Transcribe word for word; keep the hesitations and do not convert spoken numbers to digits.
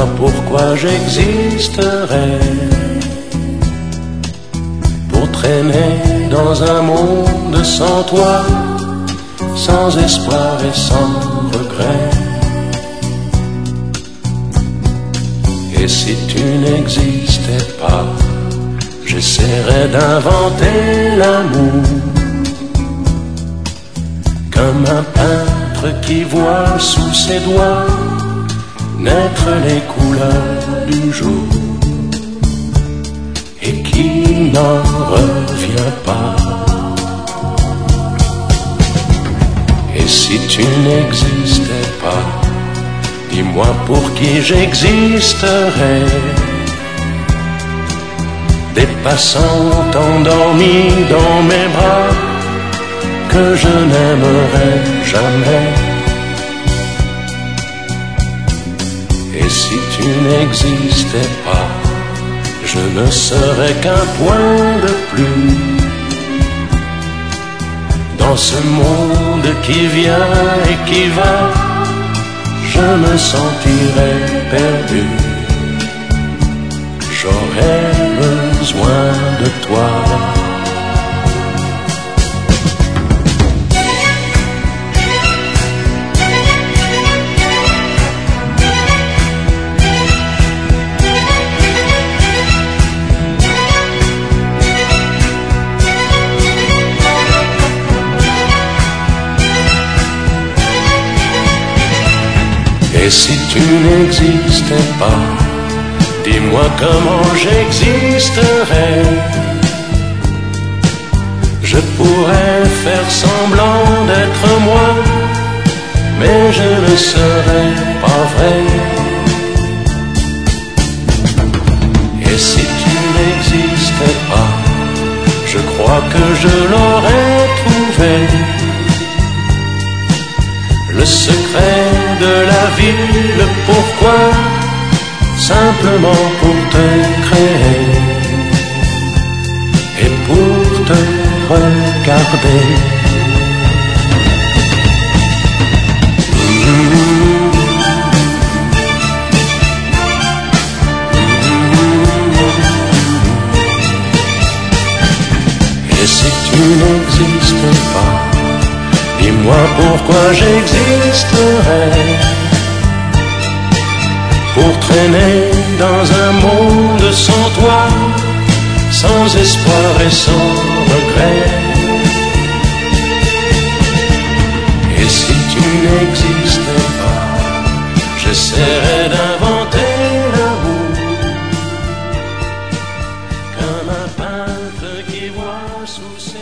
Dis-moi pourquoi j'existerais pour traîner dans un monde sans toi, sans espoir et sans regret. Et si tu n'existais pas, j'essaierais d'inventer l'amour, comme un peintre qui voit sous ses doigts naître les couleurs du jour et qui n'en revient pas. Et si tu n'existais pas, dis-moi pour qui j'existerais. Des passants endormis dans mes bras que je n'aimerais jamais. Et si tu n'existais pas, je ne serais qu'un point de plus dans ce monde qui vient et qui va. Je me sentirais perdu. J'aurais besoin de toi. Et si tu n'existais pas, dis-moi comment j'existerais. Je pourrais faire semblant d'être moi, mais je ne serais pas vrai. Et si tu n'existais pas, je crois que je l'aurais trouvé. Le secret de la vie, le pourquoi, simplement pour te créer et pour te regarder. Et si tu n'existais pas, dis-moi pourquoi j'existerais pour traîner dans un monde sans toi, sans espoir et sans regret. Et si tu n'existais pas, j'essaierais d'inventer l'amour, comme un peintre qui voit sous ses